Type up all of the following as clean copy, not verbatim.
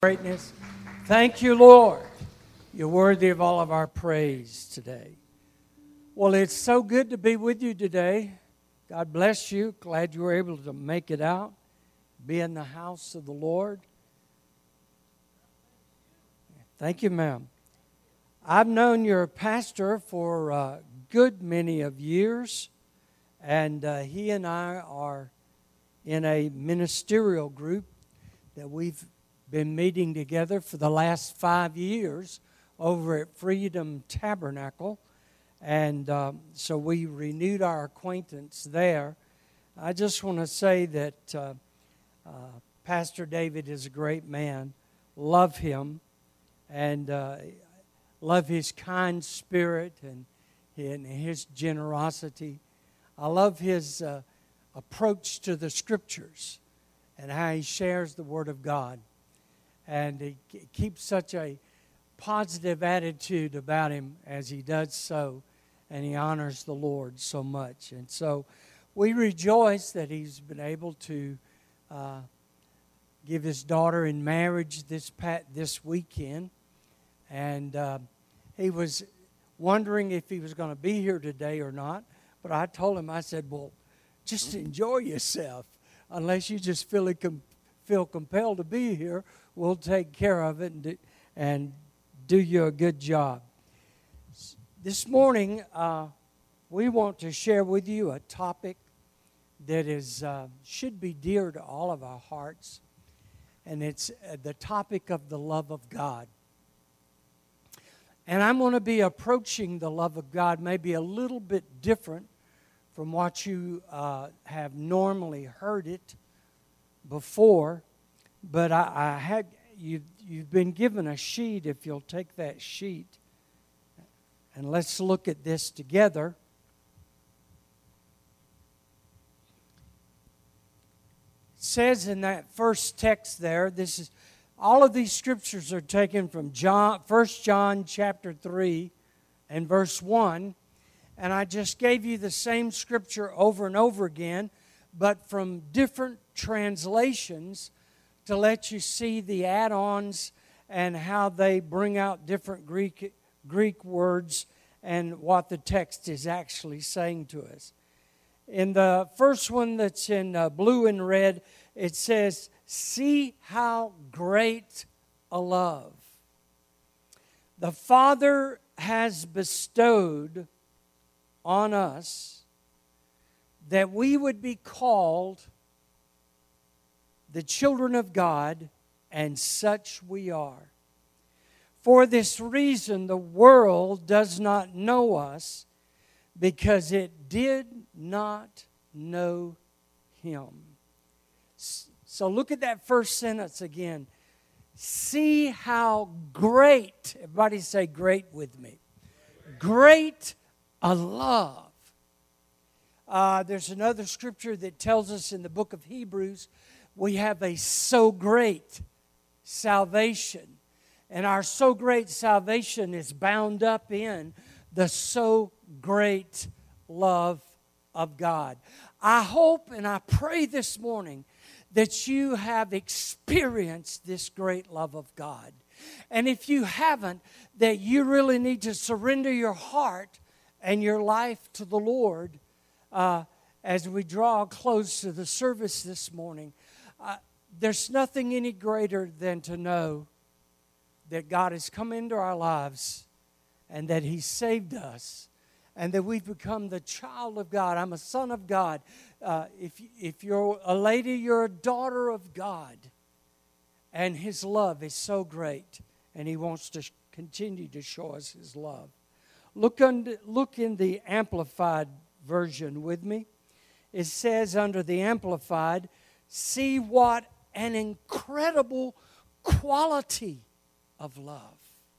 Greatness. Thank you, Lord. You're worthy of all of our praise today. Well, it's so good to be with you today. God bless you. Glad you were able to make it out, be in the house of the Lord. Thank you, ma'am. I've known your pastor for a good many of years, and he and I are in a ministerial group that we've been meeting together for the last 5 years over at Freedom Tabernacle. And so we renewed our acquaintance there. I just want to say that Pastor David is a great man. Love him and love his kind spirit and his generosity. I love his approach to the Scriptures and how he shares the Word of God. And he keeps such a positive attitude about him as he does so. And he honors the Lord so much. And so we rejoice that he's been able to give his daughter in marriage this weekend. And he was wondering if he was going to be here today or not. But I told him, I said, well, just enjoy yourself. Unless you just feel compelled to be here, we'll take care of it and do you a good job. This morning, we want to share with you a topic that should be dear to all of our hearts, and it's the topic of the love of God. And I'm going to be approaching the love of God maybe a little bit different from what you have normally heard it before. But you've been given a sheet. If you'll take that sheet, and let's look at this together. It says in that first text there, all of these scriptures are taken from 1 John chapter 3 and verse 1. And I just gave you the same scripture over and over again, but from different translations to let you see the add-ons and how they bring out different Greek words and what the text is actually saying to us. In the first one that's in blue and red, it says, "See how great a love the Father has bestowed on us, that we would be called the children of God, and such we are. For this reason, the world does not know us, because it did not know Him." So look at that first sentence again. See how great, everybody say great with me, great a love. There's another scripture that tells us in the book of Hebrews, we have a so great salvation. And our so great salvation is bound up in the so great love of God. I hope and I pray this morning that you have experienced this great love of God. And if you haven't, that you really need to surrender your heart and your life to the Lord as we draw close to the service this morning. There's nothing any greater than to know that God has come into our lives and that He saved us and that we've become the child of God. I'm a son of God. If you're a lady, you're a daughter of God. And His love is so great, and He wants to continue to show us His love. Look in the Amplified version with me. It says under the Amplified, "See what an incredible quality of love."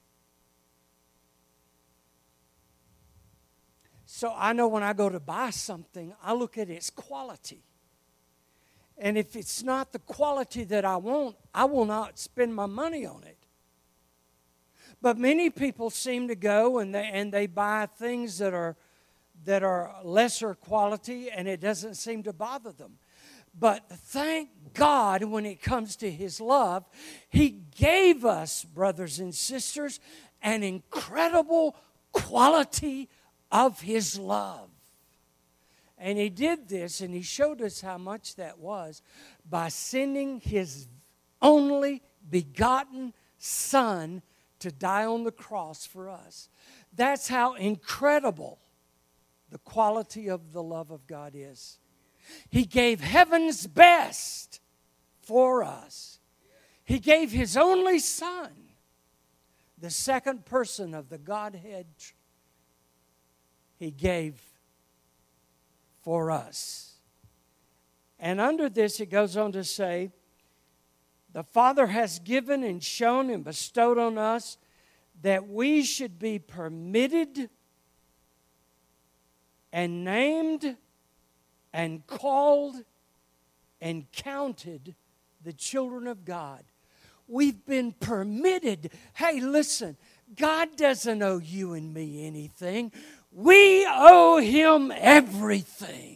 So I know when I go to buy something, I look at its quality. And if it's not the quality that I want, I will not spend my money on it. But many people seem to go and they buy things that are lesser quality, and it doesn't seem to bother them. But thank God when it comes to His love, He gave us, brothers and sisters, an incredible quality of His love. And He did this, and He showed us how much that was by sending His only begotten Son to die on the cross for us. That's how incredible the quality of the love of God is. He gave heaven's best for us. He gave His only Son, the second person of the Godhead. He gave for us. And under this, it goes on to say, the Father has given and shown and bestowed on us that we should be permitted and named and called and counted the children of God. We've been permitted. Hey, listen, God doesn't owe you and me anything. We owe Him everything.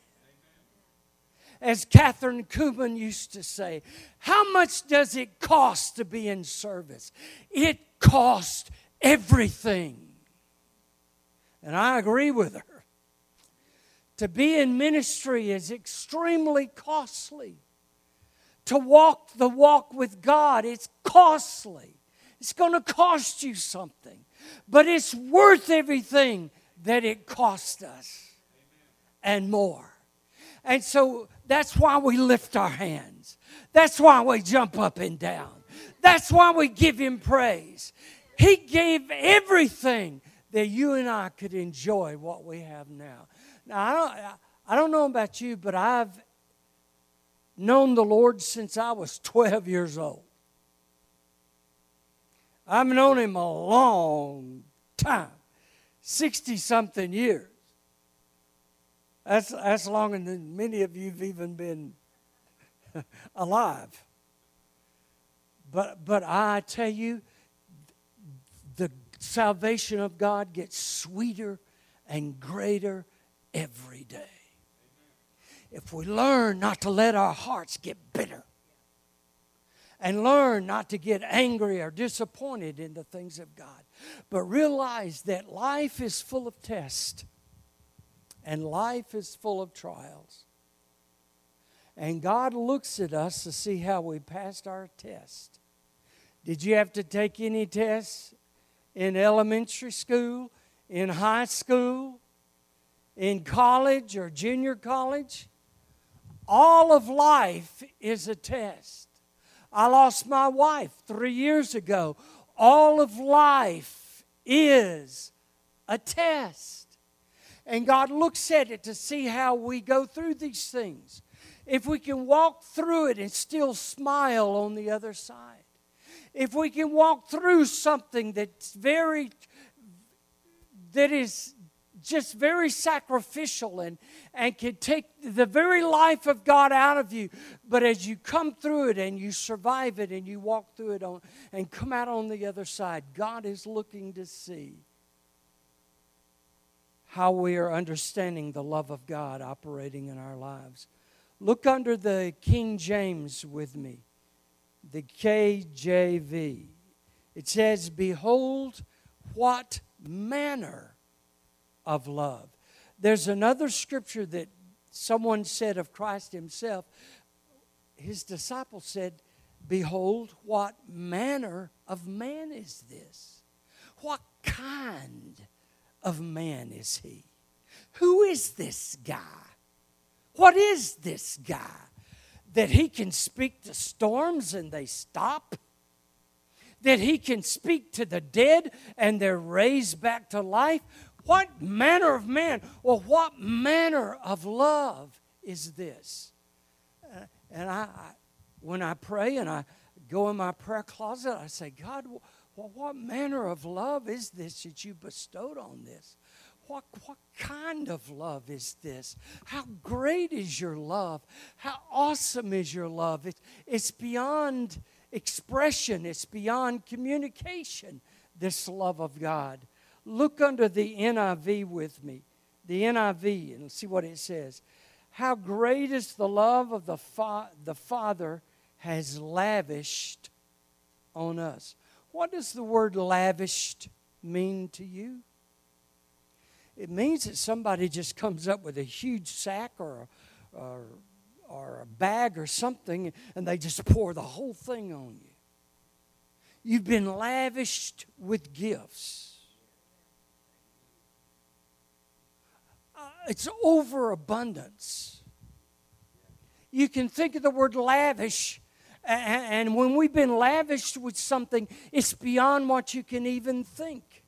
As Catherine Kuhlman used to say, how much does it cost to be in service? It costs everything. And I agree with her. To be in ministry is extremely costly. To walk the walk with God, it's costly. It's going to cost you something. But it's worth everything that it cost us. And more. And so that's why we lift our hands. That's why we jump up and down. That's why we give Him praise. He gave everything that you and I could enjoy what we have now. Now, I don't know about you, but I've known the Lord since I was 12 years old. I've known Him a long time, 60-something years. That's longer than many of you have even been alive. But I tell you, the salvation of God gets sweeter and greater every day. If we learn not to let our hearts get bitter and learn not to get angry or disappointed in the things of God, but realize that life is full of tests and life is full of trials. And God looks at us to see how we passed our test. Did you have to take any tests in elementary school, in high school, in college or junior college? All of life is a test. I lost my wife 3 years ago. All of life is a test. And God looks at it to see how we go through these things. If we can walk through it and still smile on the other side. If we can walk through something that is just very sacrificial and can take the very life of God out of you. But as you come through it and you survive it and you walk through it and come out on the other side, God is looking to see how we are understanding the love of God operating in our lives. Look under the King James with me, the KJV. It says, behold, what manner of love. There's another scripture that someone said of Christ Himself. His disciples said, behold, what manner of man is this? What kind of man is He? Who is this guy? What is this guy? That He can speak to storms and they stop? That He can speak to the dead and they're raised back to life? What manner of man, or what manner of love is this? And when I pray and I go in my prayer closet, I say, God, what manner of love is this that you bestowed on this? What kind of love is this? How great is your love? How awesome is your love? It's beyond expression. It's beyond communication, this love of God. Look under the NIV with me. The NIV, and see what it says. How great is the love of the Father has lavished on us. What does the word lavished mean to you? It means that somebody just comes up with a huge sack or a bag or something, and they just pour the whole thing on you. You've been lavished with gifts. It's overabundance. You can think of the word lavish, and when we've been lavished with something, it's beyond what you can even think.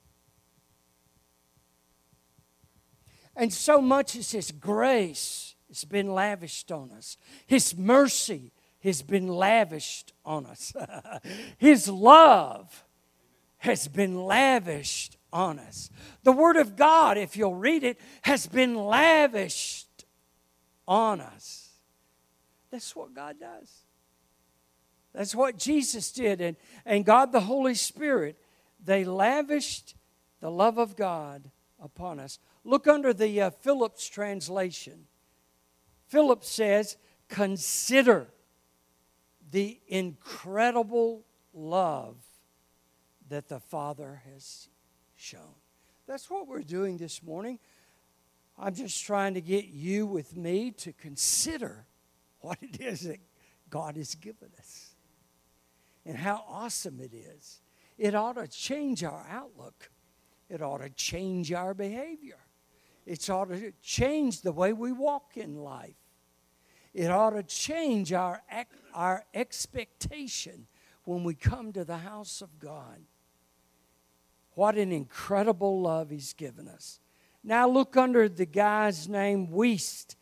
And so much as His grace has been lavished on us. His mercy has been lavished on us. His love has been lavished on us. The Word of God, if you'll read it, has been lavished on us. That's what God does. That's what Jesus did. And God the Holy Spirit, they lavished the love of God upon us. Look under the Phillips translation. Phillips says, consider the incredible love that the Father has shown. That's what we're doing this morning. I'm just trying to get you with me to consider what it is that God has given us and how awesome it is. It ought to change our outlook. It ought to change our behavior. It ought to change the way we walk in life. It ought to change our expectation when we come to the house of God. What an incredible love He's given us. Now look under the guy's name, Wuest,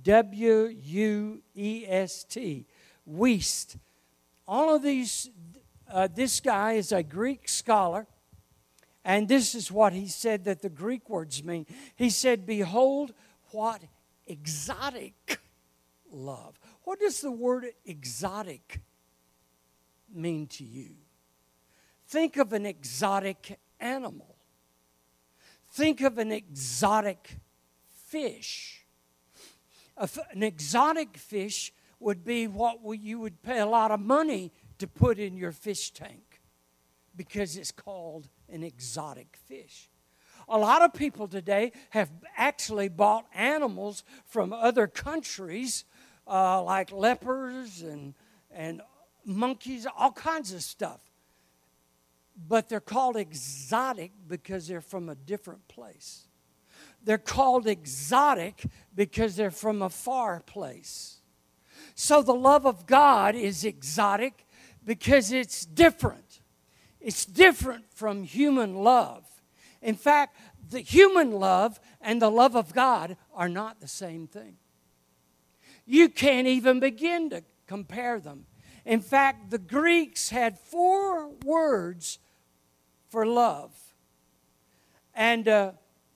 W-U-E-S-T, Wuest. All of these, this guy is a Greek scholar, and this is what he said that the Greek words mean. He said, behold, what exotic love. What does the word exotic mean to you? Think of an exotic animal. Think of an exotic fish. An exotic fish would be what you would pay a lot of money to put in your fish tank because it's called an exotic fish. A lot of people today have actually bought animals from other countries like leopards and monkeys, all kinds of stuff. But they're called exotic because they're from a different place. They're called exotic because they're from a far place. So the love of God is exotic because it's different. It's different from human love. In fact, the human love and the love of God are not the same thing. You can't even begin to compare them. In fact, the Greeks had 4 words for love. And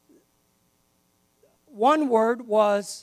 one word was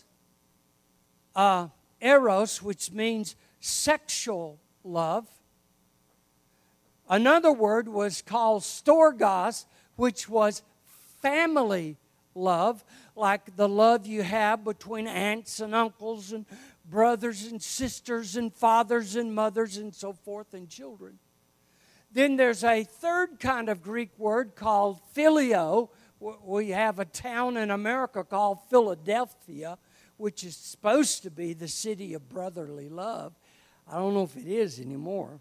eros, which means sexual love. Another word was called storgos, which was family love, like the love you have between aunts and uncles and brothers and sisters and fathers and mothers and so forth and children. Then there's a third kind of Greek word called phileo. We have a town in America called Philadelphia, which is supposed to be the city of brotherly love. I don't know if it is anymore.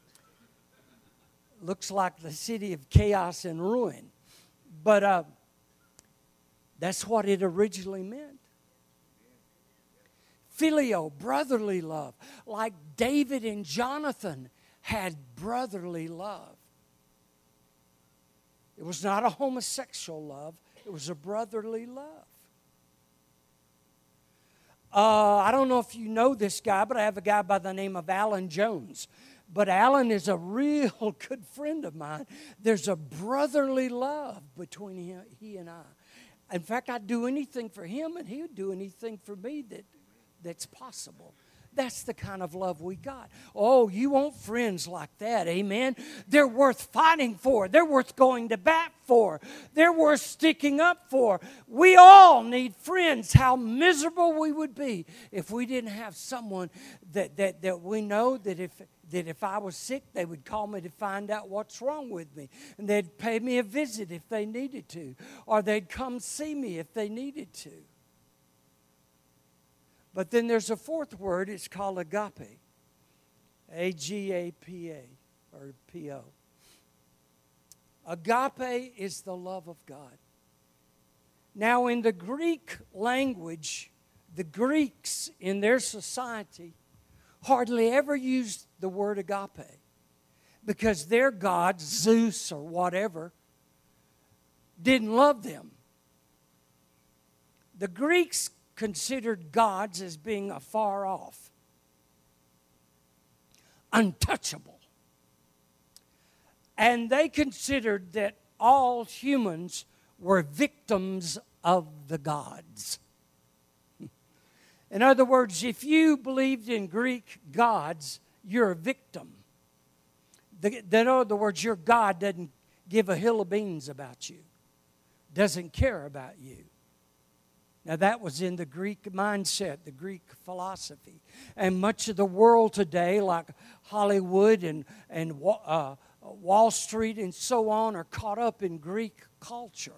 Looks like the city of chaos and ruin. But that's what it originally meant. Phileo, brotherly love. Like David and Jonathan had brotherly love. It was not a homosexual love. It was a brotherly love. I don't know if you know this guy, but I have a guy by the name of Alan Jones. But Alan is a real good friend of mine. There's a brotherly love between he and I. In fact, I'd do anything for him, and he would do anything for me that's possible. That's the kind of love we got. Oh, you want friends like that, amen? They're worth fighting for. They're worth going to bat for. They're worth sticking up for. We all need friends. How miserable we would be if we didn't have someone that we know that if I was sick, they would call me to find out what's wrong with me. And they'd pay me a visit if they needed to. Or they'd come see me if they needed to. But then there's a fourth word. It's called agape. A-G-A-P-A or P-O. Agape is the love of God. Now in the Greek language, the Greeks in their society hardly ever used the word agape because their god, Zeus or whatever, didn't love them. The Greeks considered gods as being afar off, untouchable. And they considered that all humans were victims of the gods. In other words, if you believed in Greek gods, you're a victim. In other words, your God doesn't give a hill of beans about you, doesn't care about you. Now, that was in the Greek mindset, the Greek philosophy. And much of the world today, like Hollywood and Wall Street and so on, are caught up in Greek culture.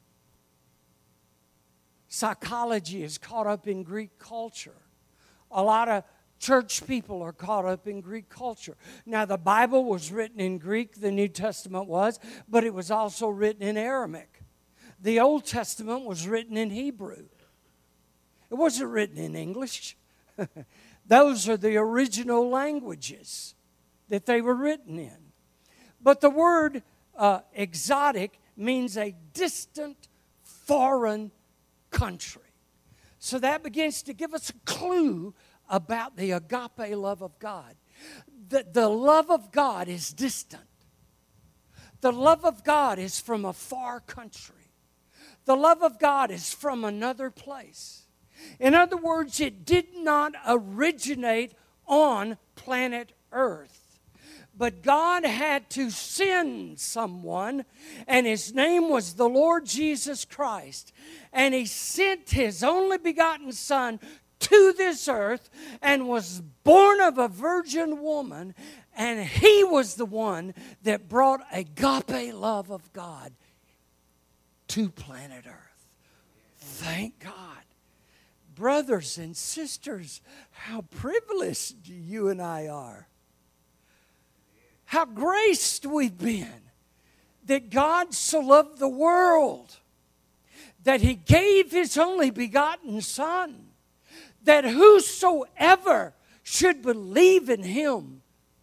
Psychology is caught up in Greek culture. A lot of church people are caught up in Greek culture. Now, the Bible was written in Greek, the New Testament was, but it was also written in Aramaic. The Old Testament was written in Hebrew. It wasn't written in English. Those are the original languages that they were written in. But the word exotic means a distant, foreign country. So that begins to give us a clue about the agape love of God. The love of God is distant. The love of God is from a far country. The love of God is from another place. In other words, it did not originate on planet Earth. But God had to send someone, and his name was the Lord Jesus Christ. And he sent his only begotten Son to this earth and was born of a virgin woman. And he was the one that brought agape love of God to planet Earth. Thank God. Brothers and sisters, how privileged you and I are. How graced we've been that God so loved the world that he gave his only begotten Son, that whosoever should believe in him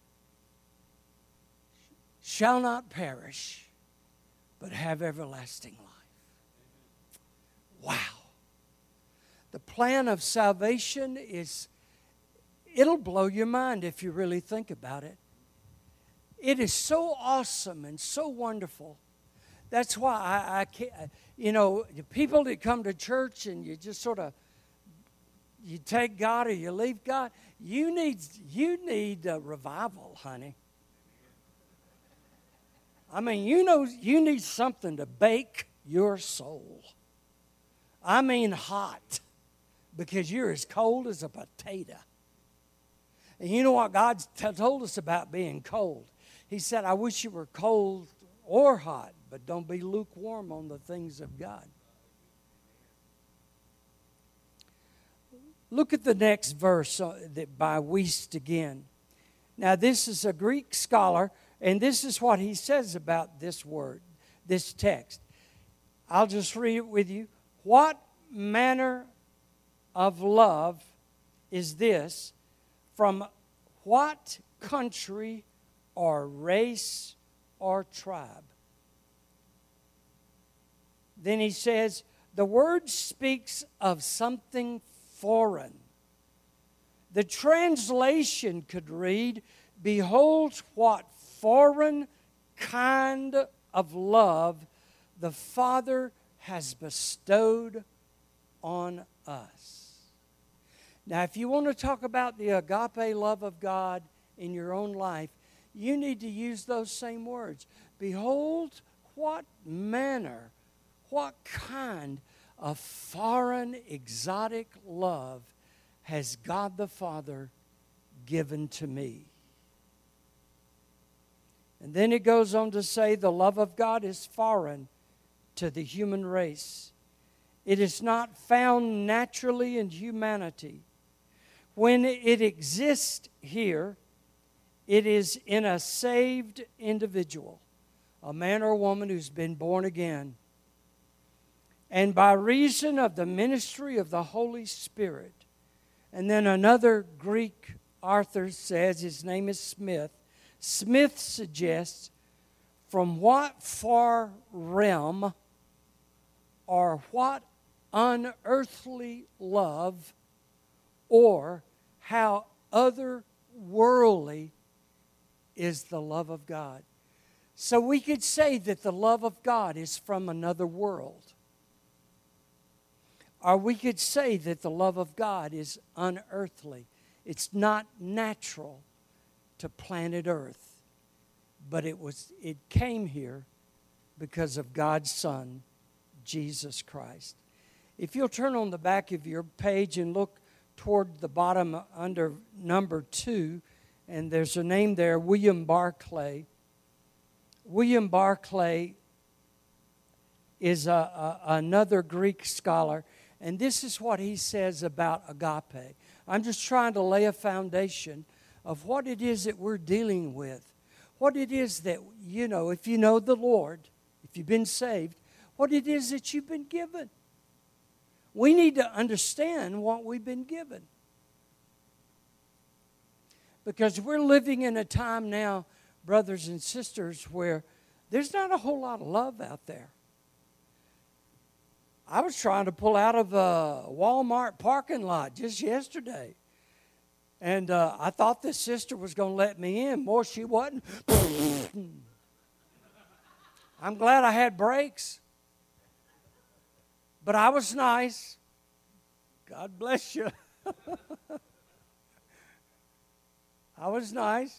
shall not perish, but have everlasting life. Wow. The plan of salvation it'll blow your mind if you really think about it. It is so awesome and so wonderful. That's why I can't, the people that come to church and you just sort of, you take God or you leave God, you need a revival, honey. I mean, you need something to bake your soul. I mean hot, because you're as cold as a potato. And you know what God told us about being cold? He said, I wish you were cold or hot, but don't be lukewarm on the things of God. Look at the next verse by Wuest again. Now, this is a Greek scholar, and this is what he says about this word, this text. I'll just read it with you. What manner of love is this? From what country or race or tribe? Then he says, the word speaks of something foreign. The translation could read, behold what foreign kind of love the Father has bestowed on us. Now, if you want to talk about the agape love of God in your own life, you need to use those same words. Behold, what manner, what kind of foreign, exotic love has God the Father given to me? And then it goes on to say the love of God is foreign to the human race. It is not found naturally in humanity. When it exists here, it is in a saved individual, a man or woman who's been born again. And by reason of the ministry of the Holy Spirit. And then another Greek author says, his name is Smith. Smith suggests, from what far realm or what unearthly love or how otherworldly is the love of God. So we could say that the love of God is from another world. Or we could say that the love of God is unearthly. It's not natural to planet Earth. But it came here because of God's Son, Jesus Christ. If you'll turn on the back of your page and look toward the bottom under number 2, and there's a name there, William Barclay. William Barclay is another Greek scholar, and this is what he says about agape. I'm just trying to lay a foundation of what it is that we're dealing with. What it is that, if you know the Lord, if you've been saved, what it is that you've been given. We need to understand what we've been given. Because we're living in a time now, brothers and sisters, where there's not a whole lot of love out there. I was trying to pull out of a Walmart parking lot just yesterday. And I thought this sister was going to let me in. Boy, she wasn't. I'm glad I had brakes. But I was nice. God bless you. I was nice.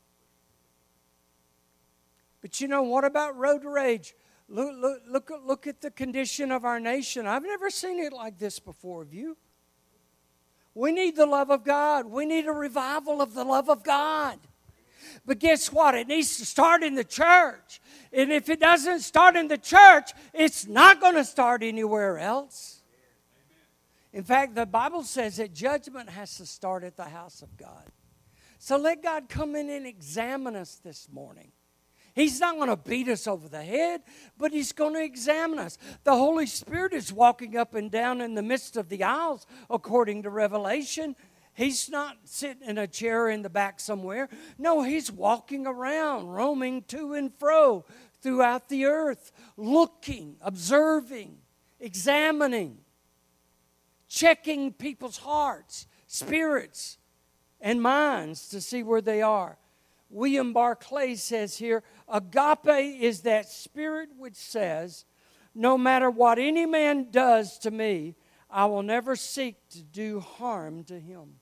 But what about road rage? Look at the condition of our nation. I've never seen it like this before. Have you? We need the love of God. We need a revival of the love of God. But guess what? It needs to start in the church. And if it doesn't start in the church, it's not going to start anywhere else. In fact, the Bible says that judgment has to start at the house of God. So let God come in and examine us this morning. He's not going to beat us over the head, but He's going to examine us. The Holy Spirit is walking up and down in the midst of the aisles, according to Revelation. He's not sitting in a chair in the back somewhere. No, He's walking around, roaming to and fro throughout the earth, looking, observing, examining, checking people's hearts, spirits, and minds to see where they are. William Barclay says here, agape is that spirit which says, no matter what any man does to me, I will never seek to do harm to him.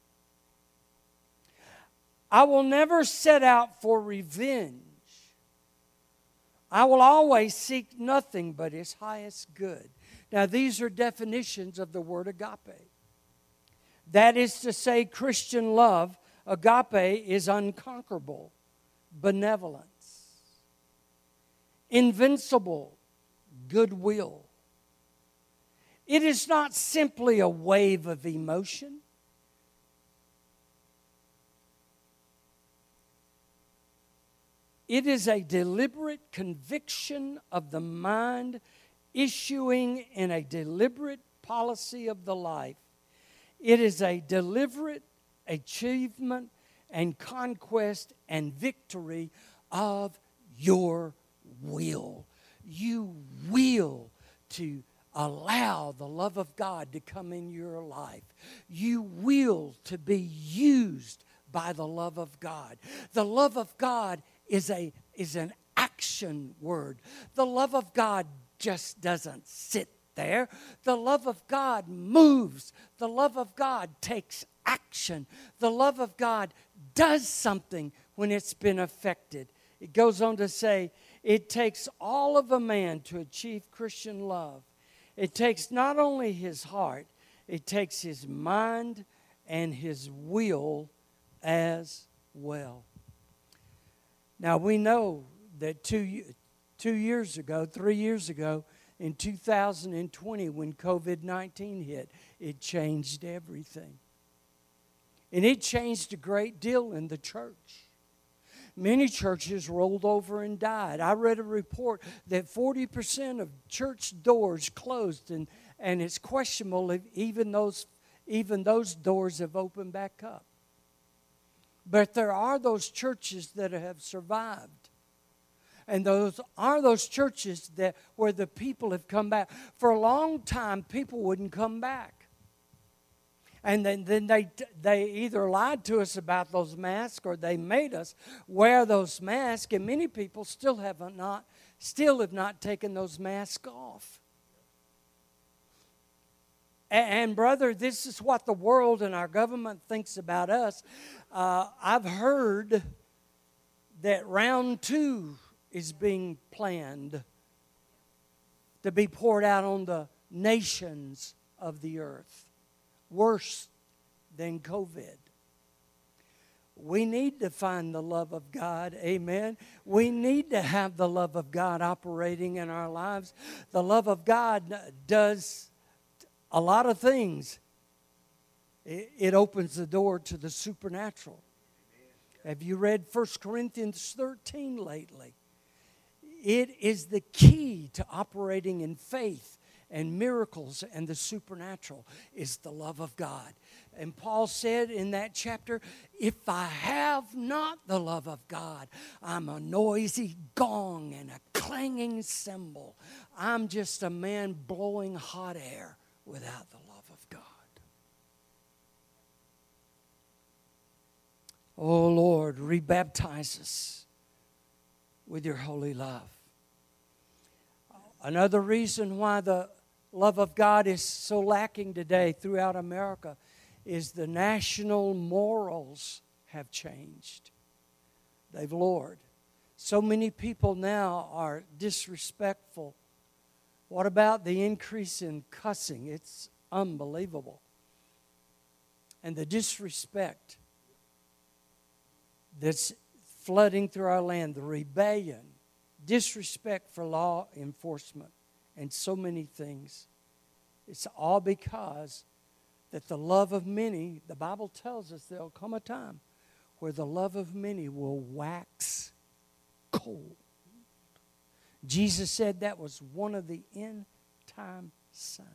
I will never set out for revenge. I will always seek nothing but His highest good. Now, these are definitions of the word agape. That is to say, Christian love, agape, is unconquerable, benevolence, invincible goodwill. It is not simply a wave of emotion. It is a deliberate conviction of the mind issuing in a deliberate policy of the life. It is a deliberate achievement and conquest and victory of your will. You will to allow the love of God to come in your life. You will to be used by the love of God. The love of God is an action word. The love of God just doesn't sit there. The love of God moves. The love of God takes action. The love of God does something when it's been affected. It goes on to say, it takes all of a man to achieve Christian love. It takes not only his heart, it takes his mind and his will as well. Now we know that 3 years ago, in 2020, when COVID-19 hit, it changed everything. And it changed a great deal in the church. Many churches rolled over and died. I read a report that 40% of church doors closed, and it's questionable if even those doors have opened back up. But there are those churches that have survived. And those are those churches where the people have come back. For a long time, people wouldn't come back. And then they either lied to us about those masks, or they made us wear those masks. And many people still have not taken those masks off. And brother, this is what the world and our government thinks about us. I've heard that round 2 is being planned to be poured out on the nations of the earth. Worse than COVID. We need to find the love of God. Amen. We need to have the love of God operating in our lives. The love of God does a lot of things. It opens the door to the supernatural. Have you read 1 Corinthians 13 lately? It is the key to operating in faith and miracles and the supernatural is the love of God. And Paul said in that chapter, if I have not the love of God, I'm a noisy gong and a clanging cymbal. I'm just a man blowing hot air without the love of God. Oh Lord, rebaptize us with your holy love. Another reason why the love of God is so lacking today throughout America is the national morals have changed. They've lowered. So many people now are disrespectful. What about the increase in cussing? It's unbelievable. And the disrespect that's flooding through our land, the rebellion, disrespect for law enforcement, and so many things. It's all because that the love of many, the Bible tells us there'll come a time where the love of many will wax cold. Jesus said that was one of the end time signs.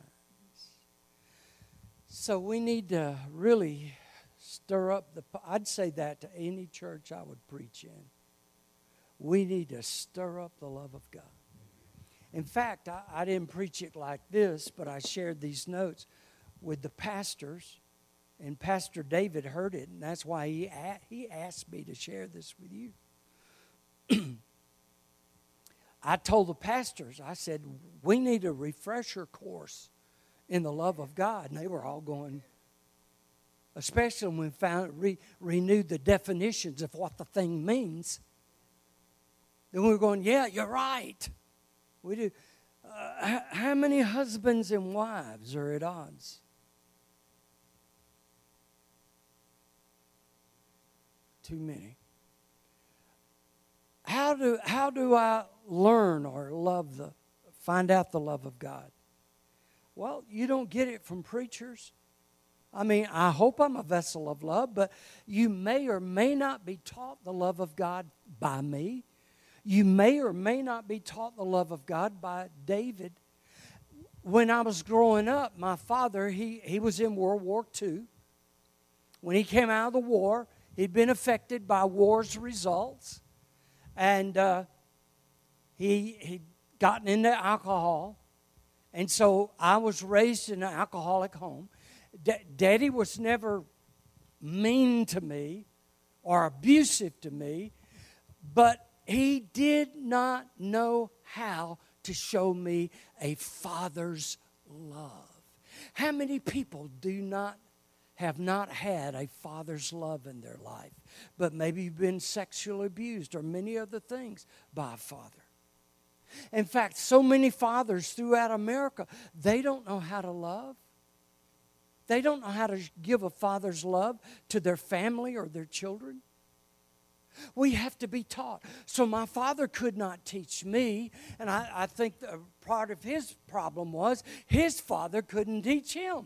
So we need to really stir up I'd say that to any church I would preach in. We need to stir up the love of God. In fact, I didn't preach it like this, but I shared these notes with the pastors, and Pastor David heard it, and that's why he asked me to share this with you. I told the pastors, I said, we need a refresher course in the love of God, and they were all going, especially when we renewed the definitions of what the thing means. Then we were going, yeah, you're right. We do. How many husbands and wives are at odds? Too many. How do I learn or find out the love of God? Well, you don't get it from preachers. I mean, I hope I'm a vessel of love, but you may or may not be taught the love of God by me. You may or may not be taught the love of God by David. When I was growing up, my father, he was in World War II. When he came out of the war, he'd been affected by war's results. And he'd gotten into alcohol. And so I was raised in an alcoholic home. Daddy was never mean to me or abusive to me, but he did not know how to show me a father's love. How many people have not had a father's love in their life, but maybe you've been sexually abused or many other things by a father? In fact, so many fathers throughout America, they don't know how to love. They don't know how to give a father's love to their family or their children. We have to be taught. So my father could not teach me, and I think part of his problem was his father couldn't teach him.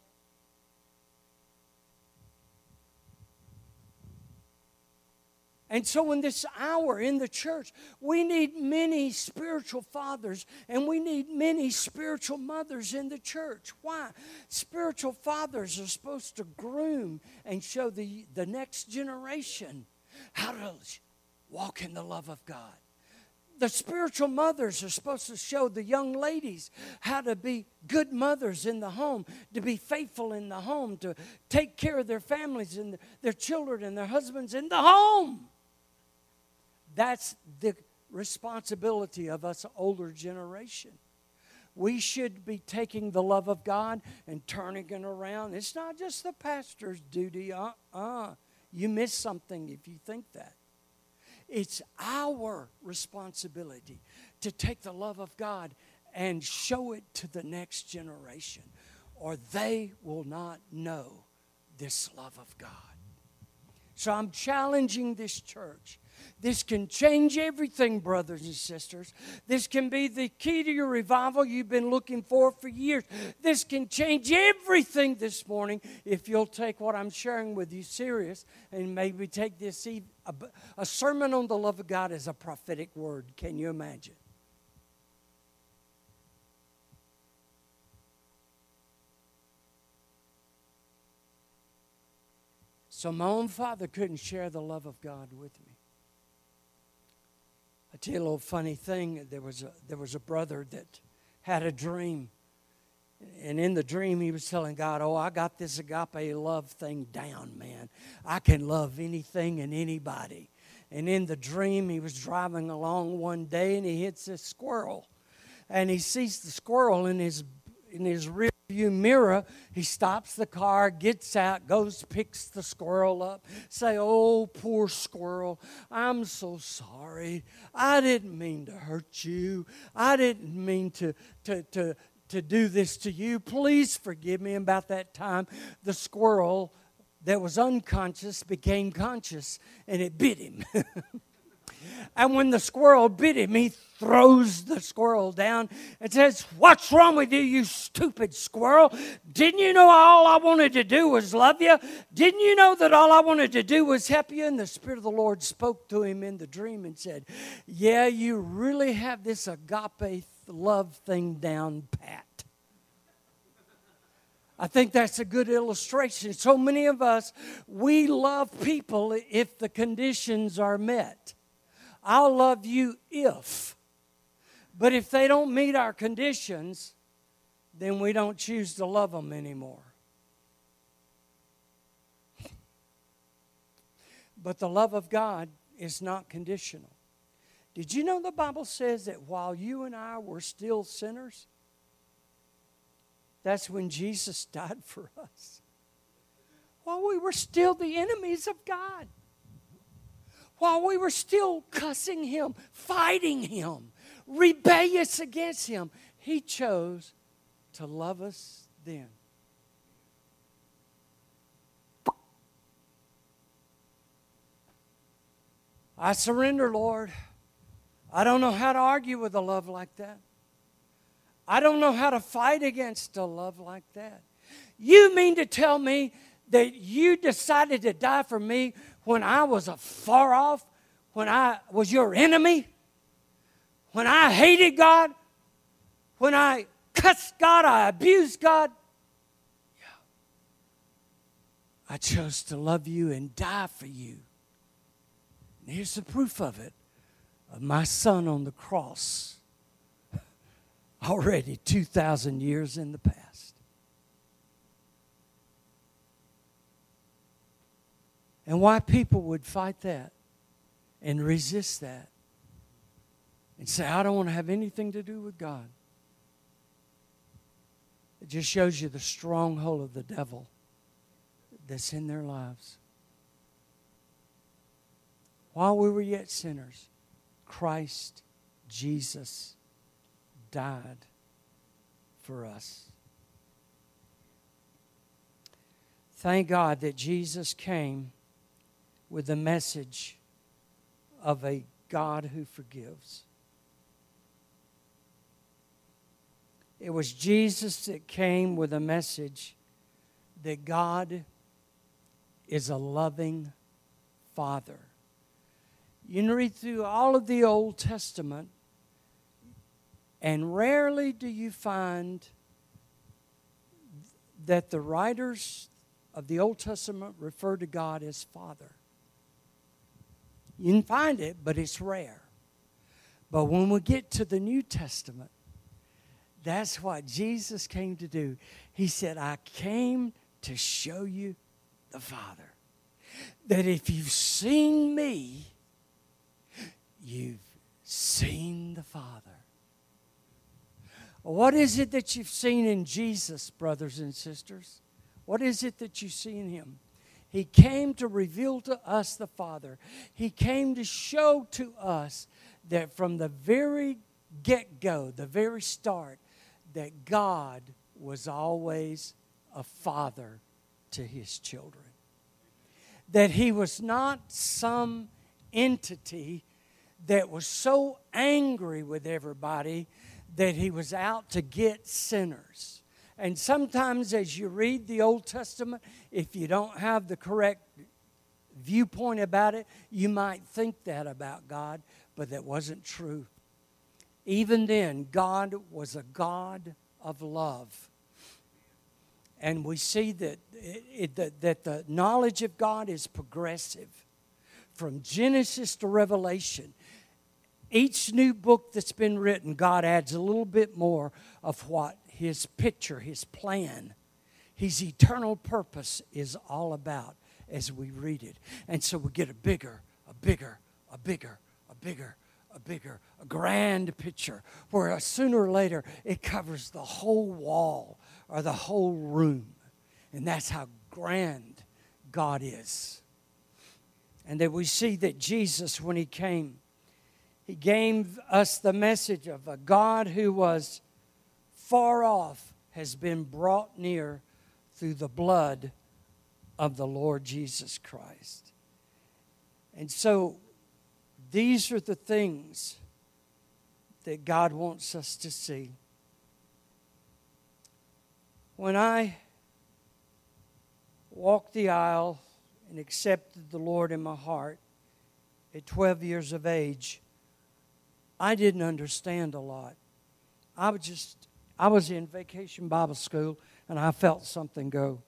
And so in this hour in the church, we need many spiritual fathers and we need many spiritual mothers in the church. Why? Spiritual fathers are supposed to groom and show the next generation how to walk in the love of God. The spiritual mothers are supposed to show the young ladies how to be good mothers in the home, to be faithful in the home, to take care of their families and their children and their husbands in the home. That's the responsibility of us older generation. We should be taking the love of God and turning it around. It's not just the pastor's duty. You miss something if you think that. It's our responsibility to take the love of God and show it to the next generation, or they will not know this love of God. So I'm challenging this church. This can change everything, brothers and sisters. This can be the key to your revival you've been looking for years. This can change everything this morning if you'll take what I'm sharing with you serious and maybe take this a sermon on the love of God as a prophetic word. Can you imagine? So my own father couldn't share the love of God with me. I tell you a little funny thing. There was a brother that had a dream. And in the dream, he was telling God, I got this agape love thing down, man. I can love anything and anybody. And in the dream, he was driving along one day, and he hits a squirrel. And he sees the squirrel in his rear view mirror. He stops the car, gets out, goes, picks the squirrel up. Say, oh, poor squirrel, I'm so sorry. I didn't mean to hurt you. I didn't mean to do this to you. Please forgive me. About that time, the squirrel that was unconscious became conscious, and it bit him. And when the squirrel bit him, he throws the squirrel down and says, "What's wrong with you, you stupid squirrel? Didn't you know all I wanted to do was love you? Didn't you know that all I wanted to do was help you?" And the Spirit of the Lord spoke to him in the dream and said, "Yeah, you really have this agape love thing down pat." I think that's a good illustration. So many of us, we love people if the conditions are met. I'll love you if. But if they don't meet our conditions, then we don't choose to love them anymore. But the love of God is not conditional. Did you know the Bible says that while you and I were still sinners, that's when Jesus died for us? While we were still the enemies of God. While we were still cussing Him, fighting Him, rebellious against Him, He chose to love us then. I surrender, Lord. I don't know how to argue with a love like that. I don't know how to fight against a love like that. You mean to tell me that you decided to die for me when I was afar off, when I was your enemy, when I hated God, when I cussed God, I abused God? Yeah. I chose to love you and die for you. And here's the proof of it, of my Son on the cross, already 2,000 years in the past. And why people would fight that and resist that and say, I don't want to have anything to do with God. It just shows you the stronghold of the devil that's in their lives. While we were yet sinners, Christ Jesus died for us. Thank God that Jesus came with the message of a God who forgives. It was Jesus that came with a message that God is a loving Father. You can read through all of the Old Testament, and rarely do you find that the writers of the Old Testament refer to God as Father. You can find it, but it's rare. But when we get to the New Testament, that's what Jesus came to do. He said, I came to show you the Father. That if you've seen me, you've seen the Father. What is it that you've seen in Jesus, brothers and sisters? What is it that you see in Him? He came to reveal to us the Father. He came to show to us that from the very get-go, the very start, that God was always a father to His children. That He was not some entity that was so angry with everybody that He was out to get sinners. And sometimes as you read the Old Testament, if you don't have the correct viewpoint about it, you might think that about God, but that wasn't true. Even then, God was a God of love. And we see that that the knowledge of God is progressive. From Genesis to Revelation, each new book that's been written, God adds a little bit more of what His picture, His plan, His eternal purpose is all about as we read it. And so we get a bigger, a grand picture where sooner or later it covers the whole wall or the whole room. And that's how grand God is. And that we see that Jesus, when He came, He gave us the message of a God who was far off has been brought near through the blood of the Lord Jesus Christ. And so these are the things that God wants us to see. When I walked the aisle and accepted the Lord in my heart at 12 years of age, I didn't understand a lot. I was in Vacation Bible School and I felt something go.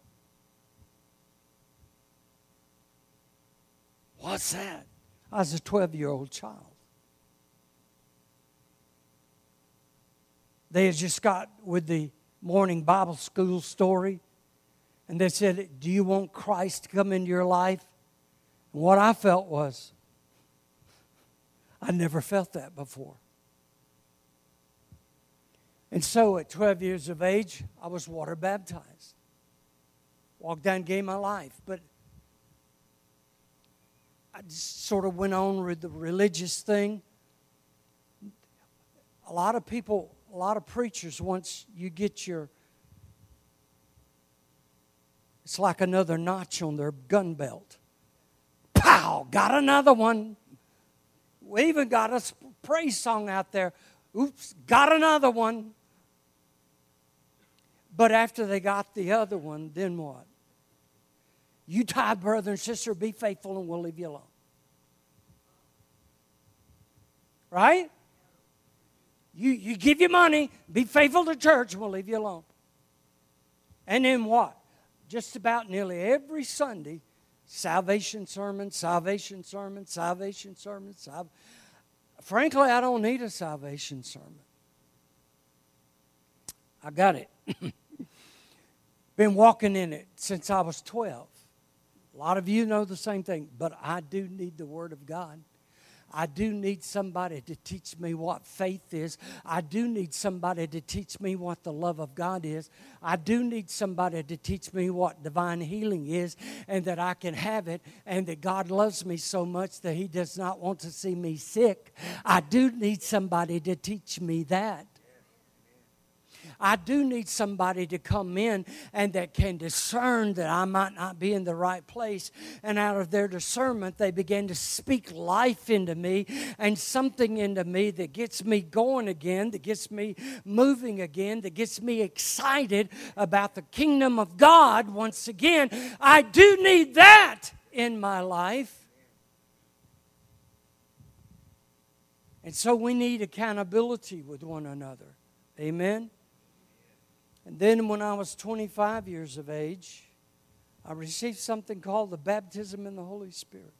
What's that? I was a 12-year-old child. They had just got with the morning Bible school story, and they said, do you want Christ to come into your life? And what I felt was, I never felt that before. And so at 12 years of age, I was water baptized. Walked down and gave my life. But I just sort of went on with the religious thing. A lot of people, a lot of preachers, once you get it's like another notch on their gun belt. Pow! Got another one. We even got a praise song out there. Oops, got another one. But after they got the other one, then what? You tithe, brother and sister, be faithful and we'll leave you alone. Right? You give your money, be faithful to church, and we'll leave you alone. And then what? Just about nearly every Sunday, salvation sermon, salvation sermon, salvation sermon. Frankly, I don't need a salvation sermon. I got it. Been walking in it since I was 12. A lot of you know the same thing, but I do need the Word of God. I do need somebody to teach me what faith is. I do need somebody to teach me what the love of God is. I do need somebody to teach me what divine healing is, and that I can have it, and that God loves me so much that He does not want to see me sick. I do need somebody to teach me that. I do need somebody to come in and that can discern that I might not be in the right place. And out of their discernment, they begin to speak life into me and something into me that gets me going again, that gets me moving again, that gets me excited about the kingdom of God once again. I do need that in my life. And so we need accountability with one another. Amen? And then when I was 25 years of age, I received something called the baptism in the Holy Spirit.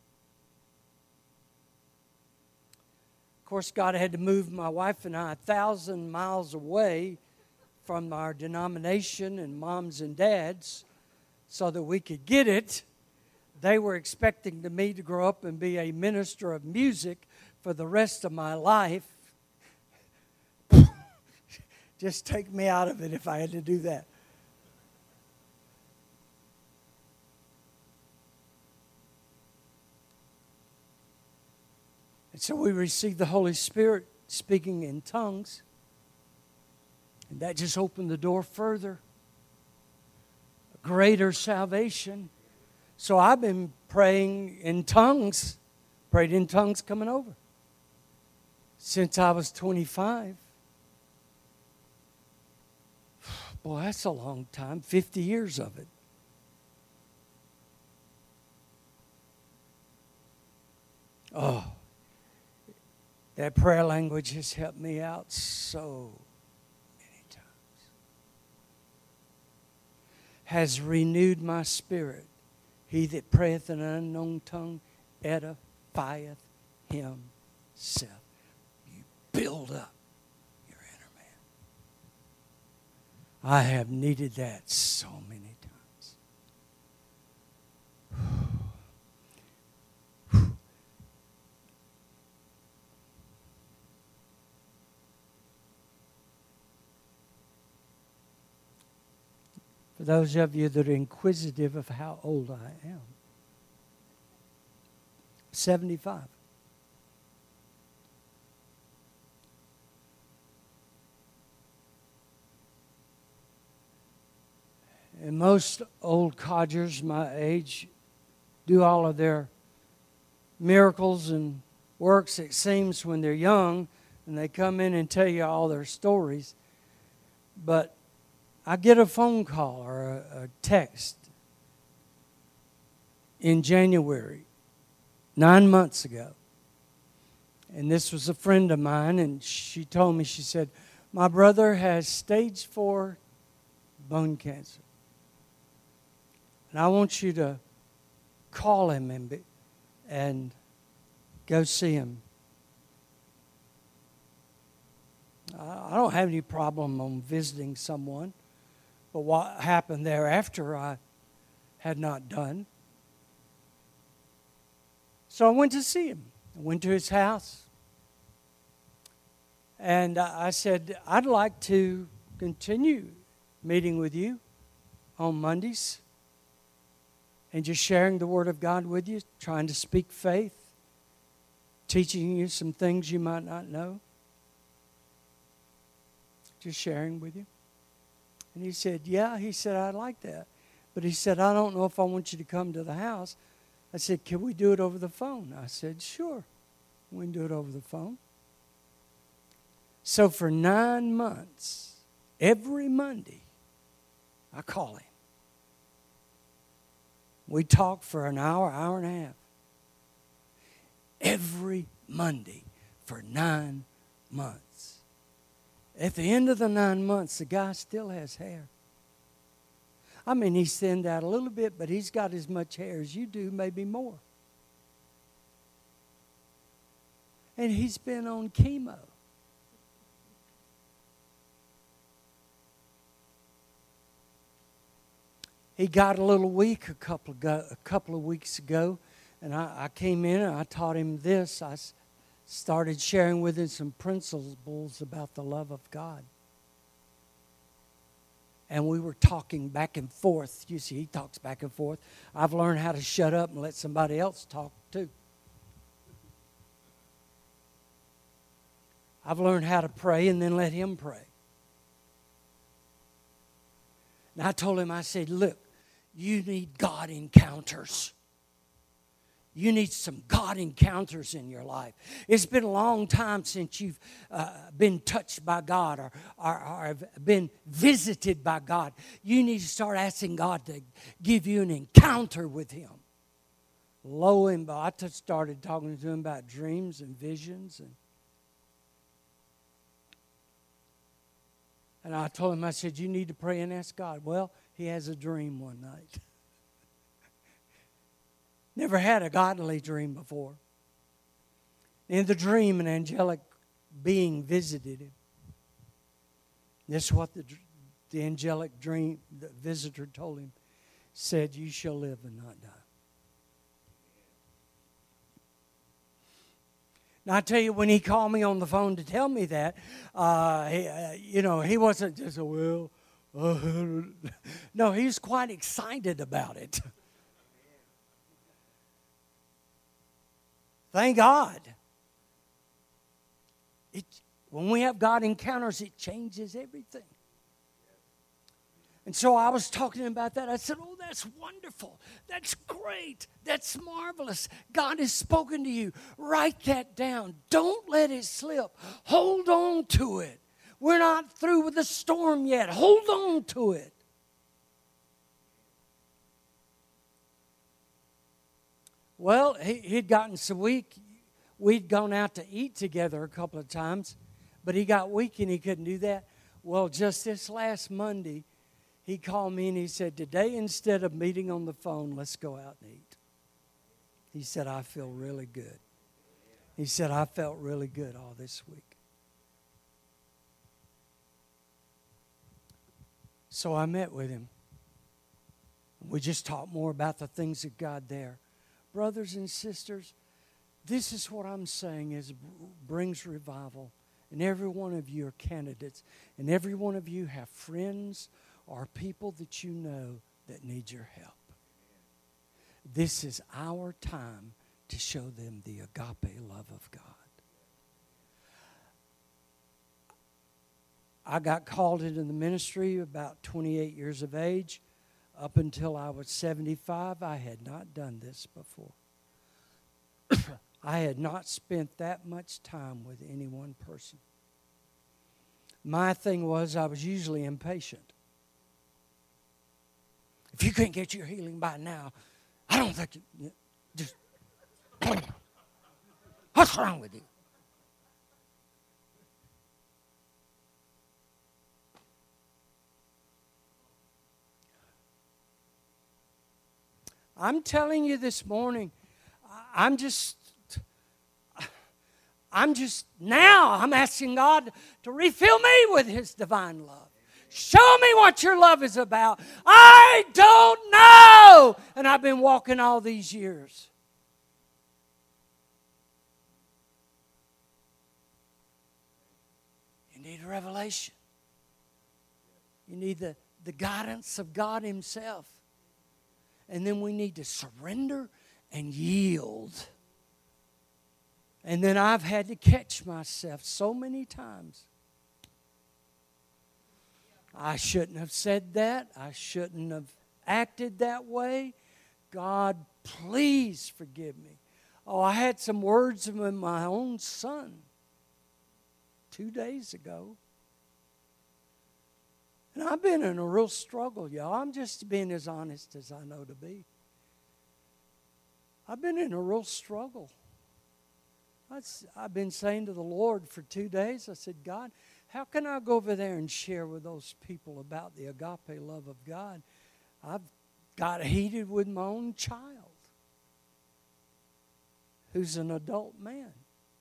Of course, God had to move my wife and I 1,000 miles away from our denomination and moms and dads so that we could get it. They were expecting me to grow up and be a minister of music for the rest of my life. Just take me out of it if I had to do that. And so we received the Holy Spirit speaking in tongues. And that just opened the door further. A greater salvation. So I've been praying in tongues. Prayed in tongues coming over. Since I was 25. Boy, that's a long time, 50 years of it. Oh, that prayer language has helped me out so many times. Has renewed my spirit. He that prayeth in an unknown tongue edifieth himself. You build up. I have needed that so many times. For those of you that are inquisitive of how old I am, 75. And most old codgers my age do all of their miracles and works, it seems, when they're young, and they come in and tell you all their stories. But I get a phone call or a text in January, 9 months ago. And this was a friend of mine, and she told me, she said, my brother has stage 4 bone cancer. And I want you to call him and go see him. I don't have any problem on visiting someone. But what happened thereafter I had not done. So I went to see him. I went to his house. And I said, I'd like to continue meeting with you on Mondays. And just sharing the Word of God with you, trying to speak faith, teaching you some things you might not know. Just sharing with you. And he said, yeah, he said, I'd like that. But he said, I don't know if I want you to come to the house. I said, can we do it over the phone? I said, sure, we can do it over the phone. So for 9 months, every Monday, I call him. We talk for an hour, hour and a half. Every Monday for 9 months. At the end of the 9 months, the guy still has hair. I mean, he's thinned out a little bit, but he's got as much hair as you do, maybe more. And he's been on chemo. He got a little weak a couple of weeks ago, and I came in and I taught him this. started sharing with him some principles about the love of God. And we were talking back and forth. You see, he talks back and forth. I've learned how to shut up and let somebody else talk too. I've learned how to pray and then let him pray. And I told him, I said, look, you need God encounters. You need some God encounters in your life. It's been a long time since you've been touched by God or have been visited by God. You need to start asking God to give you an encounter with Him. Lo and behold, I started talking to him about dreams and visions. And I told him, I said, you need to pray and ask God. Well, he has a dream one night. Never had a godly dream before. In the dream, an angelic being visited him. This is what the angelic dream, the visitor told him. Said, you shall live and not die. Now, I tell you, when he called me on the phone to tell me that, he wasn't just, no, he was quite excited about it. Thank God. When we have God encounters, it changes everything. And so I was talking about that. I said, oh, that's wonderful. That's great. That's marvelous. God has spoken to you. Write that down. Don't let it slip. Hold on to it. We're not through with the storm yet. Hold on to it. Well, he'd gotten so weak. We'd gone out to eat together a couple of times, but he got weak and he couldn't do that. Well, just this last Monday, he called me and he said, today instead of meeting on the phone, let's go out and eat. He said, I feel really good. He said, I felt really good all this week. So I met with him. We just talked more about the things of God there. Brothers and sisters, this is what I'm saying is brings revival. And every one of you are candidates. And every one of you have friends or people that you know that need your help. This is our time to show them the agape love of God. I got called into the ministry about 28 years of age. Up until I was 75, I had not done this before. I had not spent that much time with any one person. My thing was I was usually impatient. If you couldn't get your healing by now, I don't think you just, what's wrong with you? I'm telling you this morning, I'm asking God to refill me with His divine love. Show me what your love is about. I don't know. And I've been walking all these years. You need a revelation. You need the guidance of God Himself. And then we need to surrender and yield. And then I've had to catch myself so many times. I shouldn't have said that. I shouldn't have acted that way. God, please forgive me. Oh, I had some words with my own son 2 days ago. And I've been in a real struggle, y'all. I'm just being as honest as I know to be. I've been in a real struggle. I've been saying to the Lord for 2 days, I said, God, how can I go over there and share with those people about the agape love of God? I've got heated with my own child who's an adult man.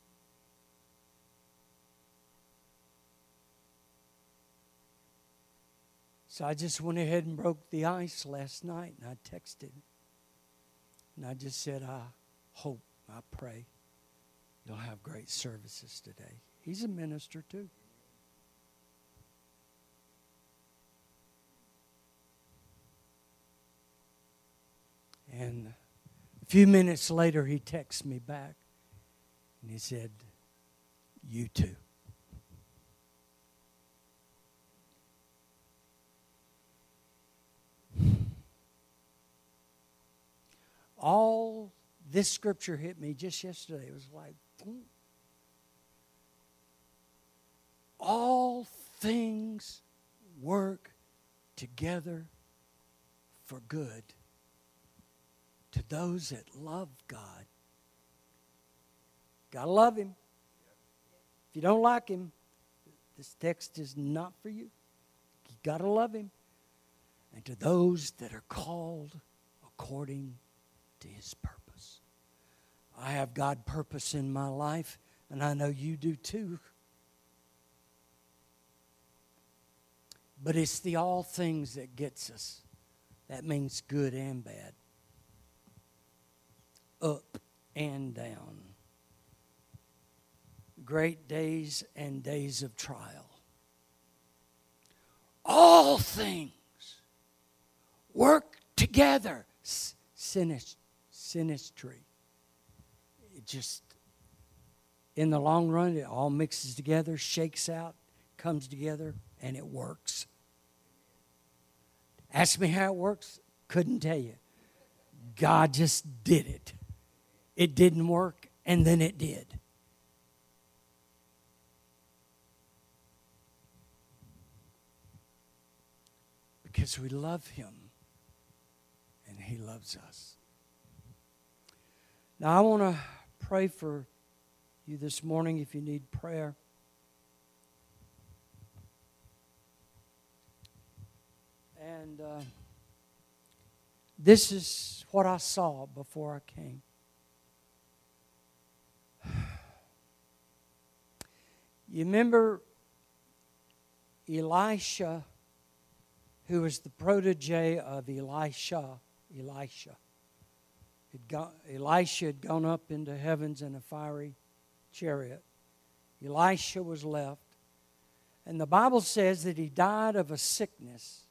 So I just went ahead and broke the ice last night, and I texted. And I just said, I hope, I pray You'll have great services today. He's a minister too. And a few minutes later, he texts me back. And he said, "You too." All this scripture hit me just yesterday. It was like, boom. All things work together for good to those that love God. Gotta love Him. If you don't like Him, this text is not for you. You gotta love Him. And to those that are called according to His purpose. I have God purpose in my life, and I know you do too. But it's the all things that gets us. That means good and bad. Up and down. Great days and days of trial. All things work together. Synastry. It just, in the long run, it all mixes together, shakes out, comes together, and it works. Ask me how it works. Couldn't tell you. God just did it. It didn't work, and then it did. Because we love Him, and He loves us. Now, I want to pray for you this morning if you need prayer. And this is what I saw before I came. You remember Elisha, who was the protege of Elisha. Elisha had gone up into heavens in a fiery chariot. Elisha was left. And the Bible says that he died of a sickness.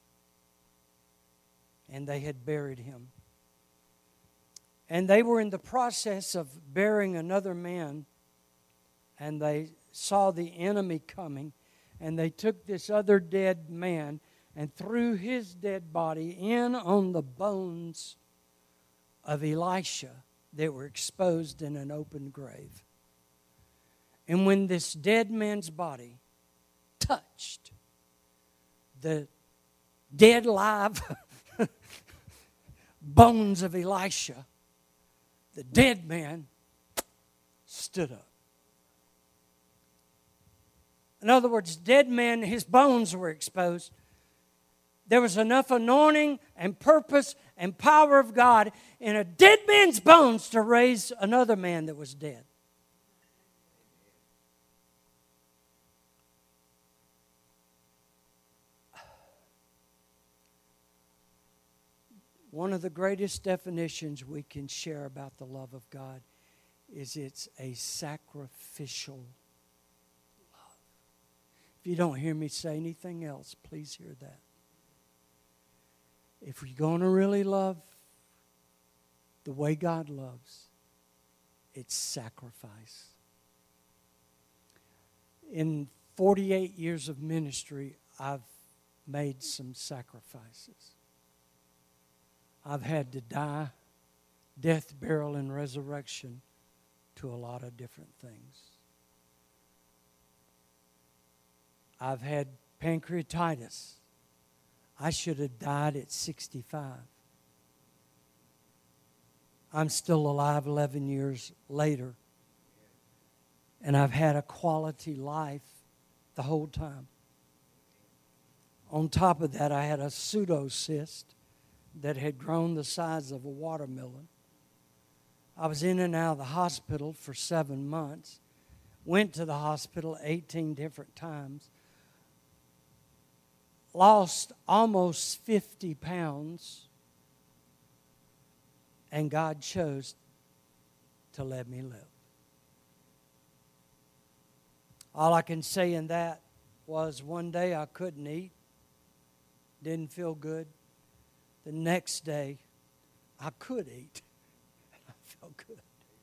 And they had buried him. And they were in the process of burying another man. And they saw the enemy coming. And they took this other dead man and threw his dead body in on the bones of Elisha that were exposed in an open grave. And when this dead man's body touched the dead live bones of Elisha, the dead man stood up. In other words, dead man, his bones were exposed. There was enough anointing and purpose and power of God in a dead man's bones to raise another man that was dead. One of the greatest definitions we can share about the love of God is it's a sacrificial love. If you don't hear me say anything else, please hear that. If we're going to really love the way God loves, it's sacrifice. In 48 years of ministry, I've made some sacrifices. I've had to die, death, burial, and resurrection to a lot of different things. I've had pancreatitis. I should have died at 65. I'm still alive 11 years later. And I've had a quality life the whole time. On top of that, I had a pseudocyst that had grown the size of a watermelon. I was in and out of the hospital for 7 months. Went to the hospital 18 different times. Lost almost 50 pounds. And God chose to let me live. All I can say in that was one day I couldn't eat, didn't feel good. The next day I could eat, and I felt good.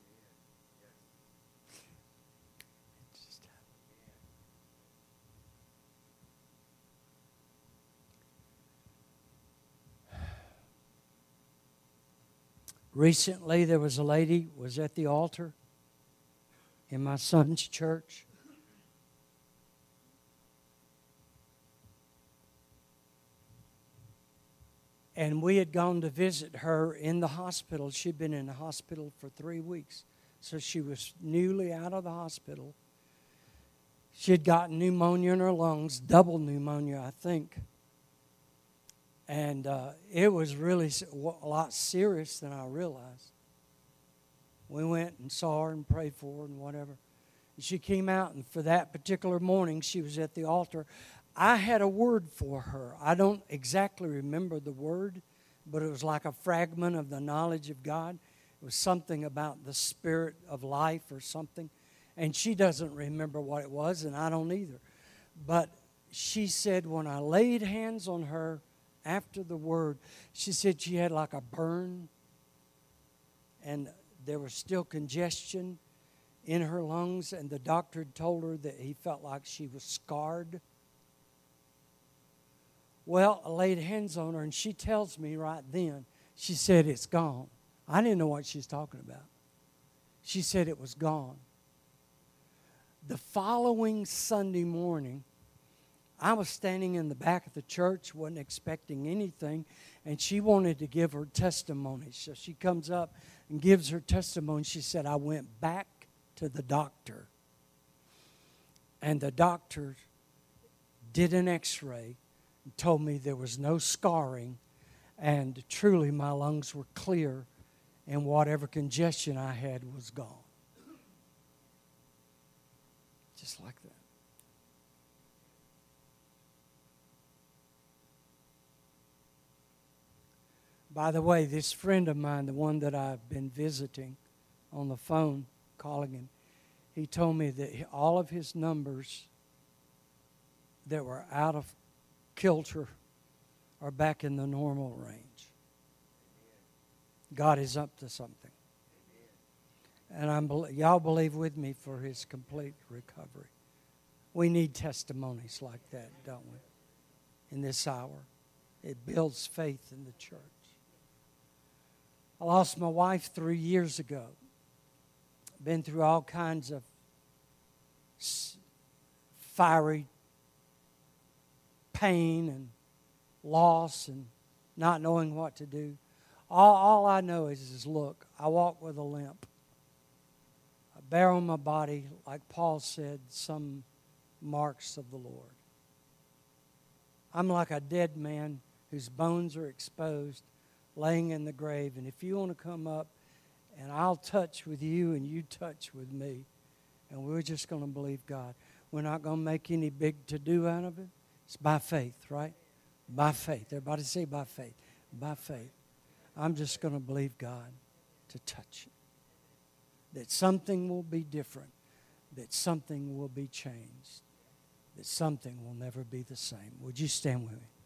Recently, there was a lady was at the altar in my son's church. And we had gone to visit her in the hospital. She'd been in the hospital for 3 weeks. So she was newly out of the hospital. She had gotten pneumonia in her lungs, double pneumonia, I think. And it was really a lot serious than I realized. We went and saw her and prayed for her and whatever. And she came out, and for that particular morning, she was at the altar. I had a word for her. I don't exactly remember the word, but it was like a fragment of the knowledge of God. It was something about the spirit of life or something. And she doesn't remember what it was, and I don't either. But she said when I laid hands on her after the word, she said she had like a burn, and there was still congestion in her lungs, and the doctor had told her that he felt like she was scarred. Well, I laid hands on her, and she tells me right then, she said, it's gone. I didn't know what she was talking about. She said it was gone. The following Sunday morning, I was standing in the back of the church, wasn't expecting anything, and she wanted to give her testimony. So she comes up and gives her testimony. She said, I went back to the doctor, and the doctor did an x-ray and told me there was no scarring, and truly my lungs were clear, and whatever congestion I had was gone. Just like that. By the way, this friend of mine, the one that I've been visiting on the phone, calling him, he told me that all of his numbers that were out of kilter are back in the normal range. God is up to something. And y'all believe with me for his complete recovery. We need testimonies like that, don't we? In this hour. It builds faith in the church. I lost my wife 3 years ago. Been through all kinds of fiery pain and loss and not knowing what to do. All I know is look, I walk with a limp. I bear on my body, like Paul said, some marks of the Lord. I'm like a dead man whose bones are exposed, laying in the grave. And if you want to come up, and I'll touch with you and you touch with me, and we're just going to believe God. We're not going to make any big to-do out of it. It's by faith, right? By faith. Everybody say by faith. By faith. I'm just going to believe God to touch it. That something will be different. That something will be changed. That something will never be the same. Would you stand with me?